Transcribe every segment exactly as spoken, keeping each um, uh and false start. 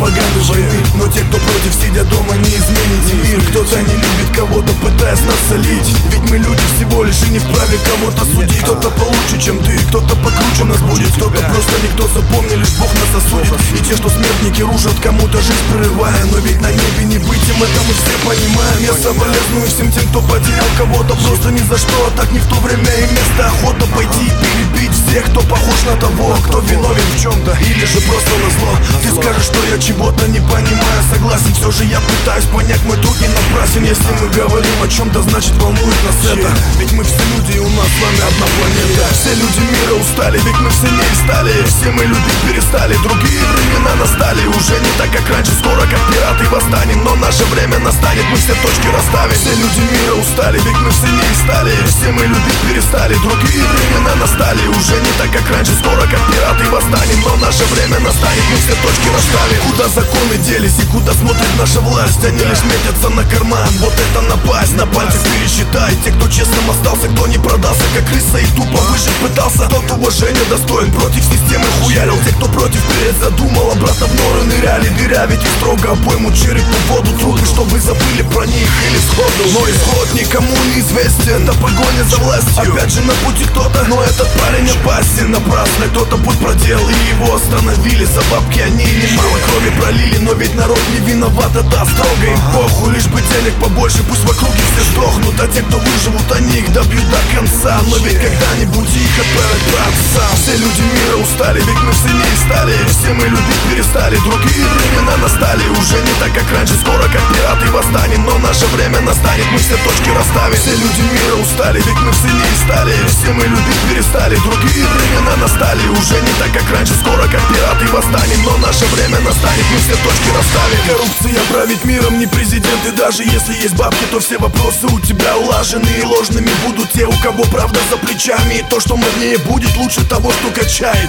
пропаганды войны. Но те, кто против, сидя дома, не измените мир. Кто-то не любит кого-то, пытаясь нас солить. Ведь мы люди всего лишь и не вправе кого-то судить. Кто-то получше, чем ты, кто-то покруче нас будет. Кто-то просто никто, запомни, лишь Бог нас осудит. И те, что смертники рушат, кому-то жизнь прерывая. Но ведь на небе не быть им, это мы все понимаем. Я соболезную всем тем, кто потерял кого-то просто ни за что. А так не в то время и место. Охота пойти и перебить всех, кто похож на того, кто виновен в чем-то или же просто назло. Ты скажешь, что я чего-то не понимаю. Согласен, все же я пытаюсь понять, мой труд не напрасен. Если мы говорим о чем-то, значит волнует нас это. Ведь мы все люди, и у нас с вами одна планета. Все люди мира устали, ведь мы все не стали. Все мы любить перестали, другие времена настали. Уже не так, как раньше, скоро как пираты восстанем. Но наше время настанет, мы все точки расставим. Все люди мира устали, ведь мы все не стали. Все мы любить перестали, другие времена настали. Уже не так, как раньше, скоро как пираты восстанем. Но наше время настанет, мы все точки расставим. Куда законы делись и куда смотрит наша власть? Они лишь метятся на карман, вот это напасть. На пальцах пересчитай, те, кто честным остался, кто не продался, как крыса и тупо выжить пытался. Тот уважения достоин, против системы хуярил. Те, кто против перед задумал, обратно в норы ныряли. Дырявить и строго обойму череп в воду. Трубы, чтобы забыли про них или сходу. Но исход никому не известен, это погоня за властью. Опять же на пути кто-то, но этот парень опасен. Напрасно кто-то путь проделал и его остановили. За бабки они немало крови пролили. Но ведь народ не виноват, это строго им похуй. Лишь бы денег побольше, пусть в округе все сдохнут. А те, кто выживут, они их добьют до конца. Но ведь когда-нибудь их отправят праотцам. Все люди мира устали, ведь мы все не стали. Все мы любить перестали, другие времена настали. Уже не так, как раньше, скоро как пираты восстанем. Но наше время настанет, мы все точки расставим. Все люди мира устали, ведь мы все не стали. Все мы любить перестали, другие времена настали. Уже не так, как раньше, скоро как пираты восстанем. Но наше время настанет, мы все точки расставим. Коррупция правит миром, не президент. И даже если есть бабки, то все вопросы у тебя улажены. И ложными будут те, у кого правда за плечами. И то, что моднее, будет лучше того, что качает.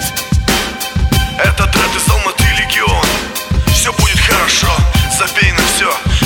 Это тред из Алматы Легион. Все будет хорошо, забей на все.